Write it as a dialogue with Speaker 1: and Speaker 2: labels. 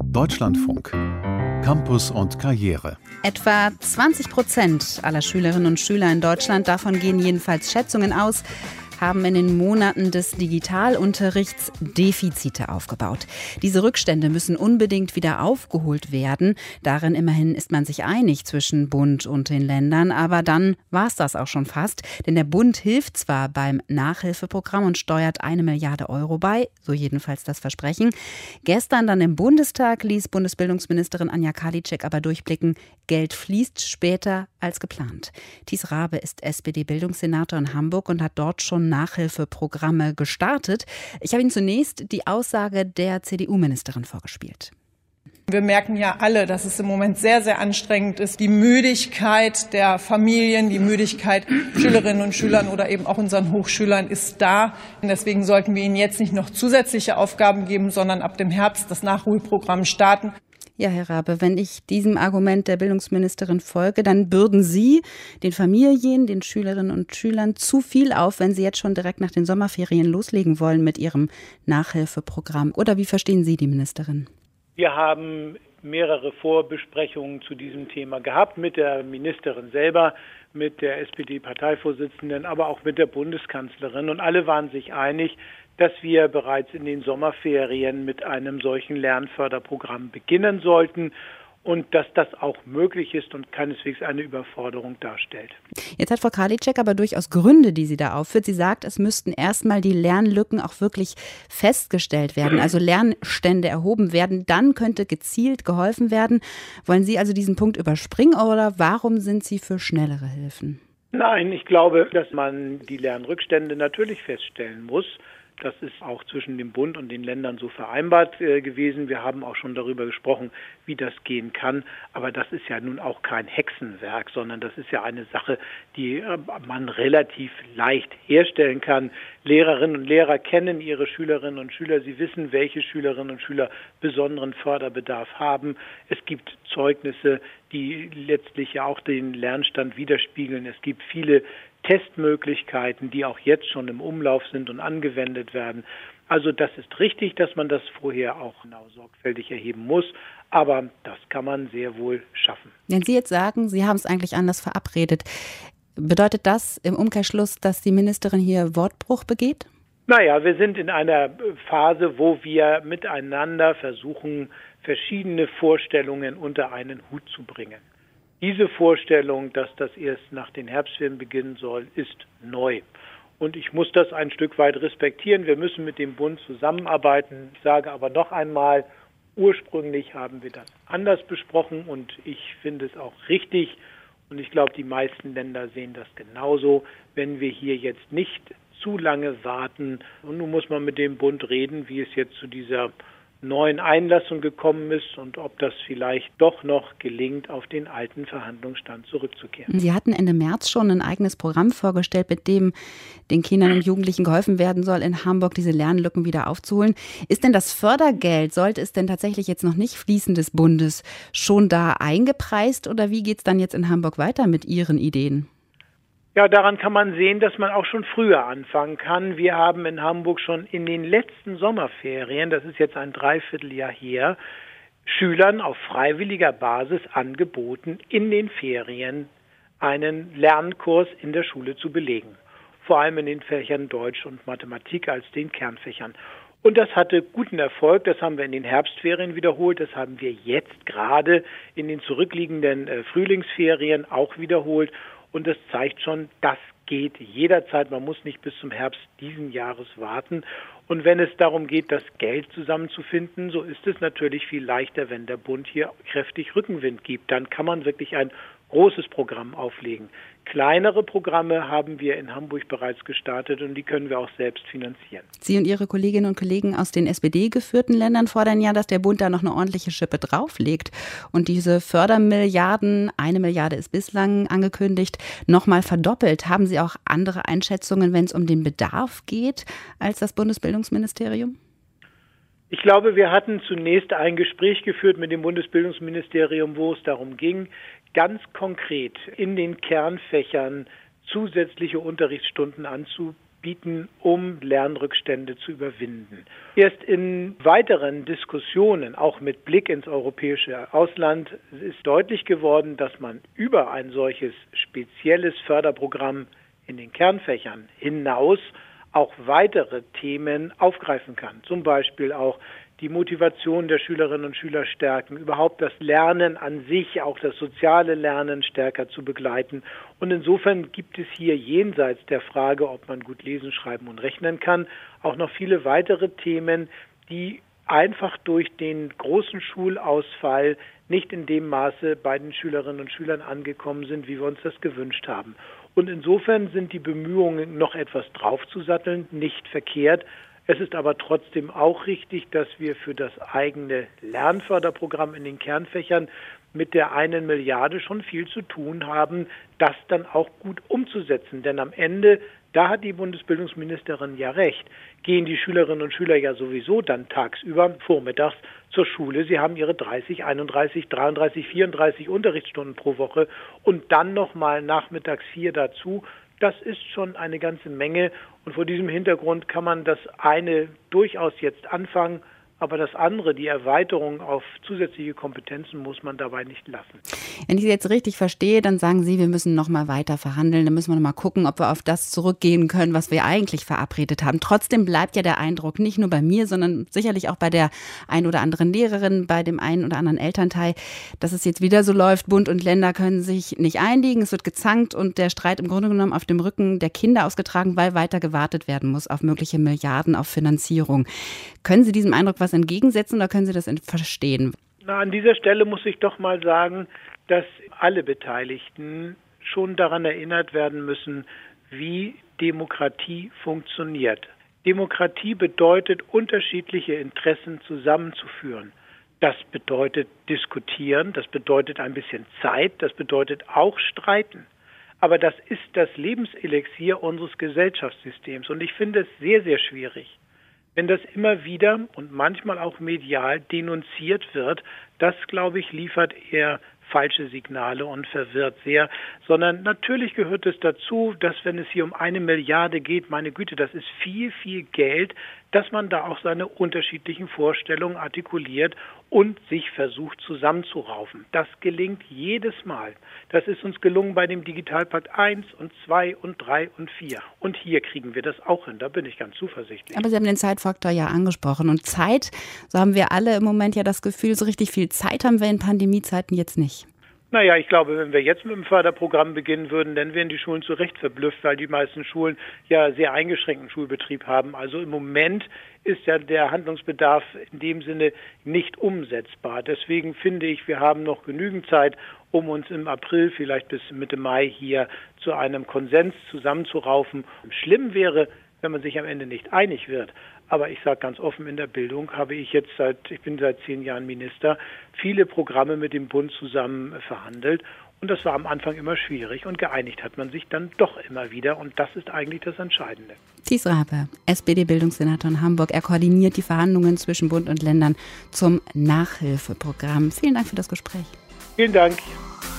Speaker 1: Deutschlandfunk. Campus und Karriere.
Speaker 2: Etwa 20% aller Schülerinnen und Schüler in Deutschland, davon gehen jedenfalls Schätzungen aus, haben in den Monaten des Digitalunterrichts Defizite aufgebaut. Diese Rückstände müssen unbedingt wieder aufgeholt werden. Darin immerhin ist man sich einig zwischen Bund und den Ländern. Aber dann war es das auch schon fast. Denn der Bund hilft zwar beim Nachhilfeprogramm und steuert 1 Milliarde Euro bei, so jedenfalls das Versprechen. Gestern dann im Bundestag ließ Bundesbildungsministerin Anja Karliczek aber durchblicken, Geld fließt später als geplant. Thies Rabe ist SPD-Bildungssenator in Hamburg und hat dort schon Nachhilfeprogramme gestartet. Ich habe Ihnen zunächst die Aussage der CDU-Ministerin vorgespielt.
Speaker 3: Wir merken ja alle, dass es im Moment sehr, sehr anstrengend ist. Die Müdigkeit der Familien, die Müdigkeit Schülerinnen und Schülern oder eben auch unseren Hochschülern ist da. Und deswegen sollten wir ihnen jetzt nicht noch zusätzliche Aufgaben geben, sondern ab dem Herbst das Nachholprogramm starten.
Speaker 2: Ja, Herr Rabe, wenn ich diesem Argument der Bildungsministerin folge, dann bürden Sie den Familien, den Schülerinnen und Schülern zu viel auf, wenn Sie jetzt schon direkt nach den Sommerferien loslegen wollen mit Ihrem Nachhilfeprogramm. Oder wie verstehen Sie die Ministerin?
Speaker 4: Wir haben mehrere Vorbesprechungen zu diesem Thema gehabt, mit der Ministerin selber, mit der SPD-Parteivorsitzenden, aber auch mit der Bundeskanzlerin. Und alle waren sich einig, dass wir bereits in den Sommerferien mit einem solchen Lernförderprogramm beginnen sollten und dass das auch möglich ist und keineswegs eine Überforderung darstellt.
Speaker 2: Jetzt hat Frau Karliczek aber durchaus Gründe, die sie da aufführt. Sie sagt, es müssten erstmal die Lernlücken auch wirklich festgestellt werden, also Lernstände erhoben werden. Dann könnte gezielt geholfen werden. Wollen Sie also diesen Punkt überspringen oder warum sind Sie für schnellere Hilfen?
Speaker 4: Nein, ich glaube, dass man die Lernrückstände natürlich feststellen muss. Das ist auch zwischen dem Bund und den Ländern so vereinbart gewesen. Wir haben auch schon darüber gesprochen, wie das gehen kann. Aber das ist ja nun auch kein Hexenwerk, sondern das ist ja eine Sache, die man relativ leicht herstellen kann. Lehrerinnen und Lehrer kennen ihre Schülerinnen und Schüler. Sie wissen, welche Schülerinnen und Schüler besonderen Förderbedarf haben. Es gibt Zeugnisse, die letztlich ja auch den Lernstand widerspiegeln. Es gibt viele Testmöglichkeiten, die auch jetzt schon im Umlauf sind und angewendet werden. Also das ist richtig, dass man das vorher auch genau sorgfältig erheben muss, aber das kann man sehr wohl schaffen.
Speaker 2: Wenn Sie jetzt sagen, Sie haben es eigentlich anders verabredet, bedeutet das im Umkehrschluss, dass die Ministerin hier Wortbruch begeht?
Speaker 4: Naja, wir sind in einer Phase, wo wir miteinander versuchen, verschiedene Vorstellungen unter einen Hut zu bringen. Diese Vorstellung, dass das erst nach den Herbstferien beginnen soll, ist neu. Und ich muss das ein Stück weit respektieren. Wir müssen mit dem Bund zusammenarbeiten. Ich sage aber noch einmal, ursprünglich haben wir das anders besprochen und ich finde es auch richtig. Und ich glaube, die meisten Länder sehen das genauso. Wenn wir hier jetzt nicht zu lange warten, und nun muss man mit dem Bund reden, wie es jetzt zu dieser neuen Einlassung gekommen ist und ob das vielleicht doch noch gelingt, auf den alten Verhandlungsstand zurückzukehren.
Speaker 2: Sie hatten Ende März schon ein eigenes Programm vorgestellt, mit dem den Kindern und Jugendlichen geholfen werden soll, in Hamburg diese Lernlücken wieder aufzuholen. Ist denn das Fördergeld, sollte es denn tatsächlich jetzt noch nicht fließen des Bundes, schon da eingepreist oder wie geht es dann jetzt in Hamburg weiter mit Ihren Ideen?
Speaker 4: Ja, daran kann man sehen, dass man auch schon früher anfangen kann. Wir haben in Hamburg schon in den letzten Sommerferien, das ist jetzt ein Dreivierteljahr her, Schülern auf freiwilliger Basis angeboten, in den Ferien einen Lernkurs in der Schule zu belegen. Vor allem in den Fächern Deutsch und Mathematik als den Kernfächern. Und das hatte guten Erfolg, das haben wir in den Herbstferien wiederholt, das haben wir jetzt gerade in den zurückliegenden Frühlingsferien auch wiederholt. Und das zeigt schon, das geht jederzeit. Man muss nicht bis zum Herbst diesen Jahres warten. Und wenn es darum geht, das Geld zusammenzufinden, so ist es natürlich viel leichter, wenn der Bund hier kräftig Rückenwind gibt. Dann kann man wirklich ein großes Programm auflegen. Kleinere Programme haben wir in Hamburg bereits gestartet und die können wir auch selbst finanzieren.
Speaker 2: Sie und Ihre Kolleginnen und Kollegen aus den SPD-geführten Ländern fordern ja, dass der Bund da noch eine ordentliche Schippe drauflegt und diese Fördermilliarden, 1 Milliarde ist bislang angekündigt, nochmal verdoppelt. Haben Sie auch andere Einschätzungen, wenn es um den Bedarf geht, als das Bundesbildungsministerium?
Speaker 4: Ich glaube, wir hatten zunächst ein Gespräch geführt mit dem Bundesbildungsministerium, wo es darum ging, ganz konkret in den Kernfächern zusätzliche Unterrichtsstunden anzubieten. bieten, um Lernrückstände zu überwinden. Erst in weiteren Diskussionen, auch mit Blick ins europäische Ausland, ist deutlich geworden, dass man über ein solches spezielles Förderprogramm in den Kernfächern hinaus auch weitere Themen aufgreifen kann. Zum Beispiel auch die Motivation der Schülerinnen und Schüler stärken, überhaupt das Lernen an sich, auch das soziale Lernen stärker zu begleiten. Und insofern gibt es hier jenseits der Frage, ob man gut lesen, schreiben und rechnen kann, auch noch viele weitere Themen, die einfach durch den großen Schulausfall nicht in dem Maße bei den Schülerinnen und Schülern angekommen sind, wie wir uns das gewünscht haben. Und insofern sind die Bemühungen, noch etwas draufzusatteln, nicht verkehrt. Es ist aber trotzdem auch richtig, dass wir für das eigene Lernförderprogramm in den Kernfächern mit der 1 Milliarde schon viel zu tun haben, das dann auch gut umzusetzen. Denn am Ende, da hat die Bundesbildungsministerin ja recht, gehen die Schülerinnen und Schüler ja sowieso dann tagsüber, vormittags zur Schule. Sie haben ihre 30, 31, 33, 34 Unterrichtsstunden pro Woche und dann nochmal nachmittags 4 dazu. Das ist schon eine ganze Menge und vor diesem Hintergrund kann man das eine durchaus jetzt anfangen, aber das andere, die Erweiterung auf zusätzliche Kompetenzen, muss man dabei nicht lassen.
Speaker 2: Wenn ich Sie jetzt richtig verstehe, dann sagen Sie, wir müssen noch mal weiter verhandeln. Dann müssen wir noch mal gucken, ob wir auf das zurückgehen können, was wir eigentlich verabredet haben. Trotzdem bleibt ja der Eindruck, nicht nur bei mir, sondern sicherlich auch bei der ein oder anderen Lehrerin, bei dem einen oder anderen Elternteil, dass es jetzt wieder so läuft, Bund und Länder können sich nicht einigen, es wird gezankt und der Streit im Grunde genommen auf dem Rücken der Kinder ausgetragen, weil weiter gewartet werden muss auf mögliche Milliarden, auf Finanzierung. Können Sie diesem Eindruck was entgegensetzen oder können Sie das verstehen?
Speaker 4: An dieser Stelle muss ich doch mal sagen, dass alle Beteiligten schon daran erinnert werden müssen, wie Demokratie funktioniert. Demokratie bedeutet, unterschiedliche Interessen zusammenzuführen. Das bedeutet diskutieren, das bedeutet ein bisschen Zeit, das bedeutet auch streiten. Aber das ist das Lebenselixier unseres Gesellschaftssystems und ich finde es sehr, sehr schwierig, wenn das immer wieder und manchmal auch medial denunziert wird. Das, glaube ich, liefert eher falsche Signale und verwirrt sehr, sondern natürlich gehört es dazu, dass wenn es hier um 1 Milliarde geht, meine Güte, das ist viel, viel Geld, dass man da auch seine unterschiedlichen Vorstellungen artikuliert und sich versucht zusammenzuraufen. Das gelingt jedes Mal. Das ist uns gelungen bei dem Digitalpakt 1 und 2 und 3 und 4. Und hier kriegen wir das auch hin, da bin ich ganz zuversichtlich.
Speaker 2: Aber Sie haben den Zeitfaktor ja angesprochen. Und Zeit, so haben wir alle im Moment ja das Gefühl, so richtig viel Zeit haben wir in Pandemiezeiten jetzt nicht.
Speaker 4: Naja, ich glaube, wenn wir jetzt mit dem Förderprogramm beginnen würden, dann wären die Schulen zu Recht verblüfft, weil die meisten Schulen ja sehr eingeschränkten Schulbetrieb haben. Also im Moment ist ja der Handlungsbedarf in dem Sinne nicht umsetzbar. Deswegen finde ich, wir haben noch genügend Zeit, um uns im April, vielleicht bis Mitte Mai hier zu einem Konsens zusammenzuraufen. Schlimm wäre, wenn man sich am Ende nicht einig wird. Aber ich sage ganz offen, in der Bildung habe ich ich bin seit 10 Jahren Minister, viele Programme mit dem Bund zusammen verhandelt. Und das war am Anfang immer schwierig und geeinigt hat man sich dann doch immer wieder. Und das ist eigentlich das Entscheidende.
Speaker 2: Thies Rape, SPD-Bildungssenator in Hamburg. Er koordiniert die Verhandlungen zwischen Bund und Ländern zum Nachhilfeprogramm. Vielen Dank für das Gespräch.
Speaker 4: Vielen Dank.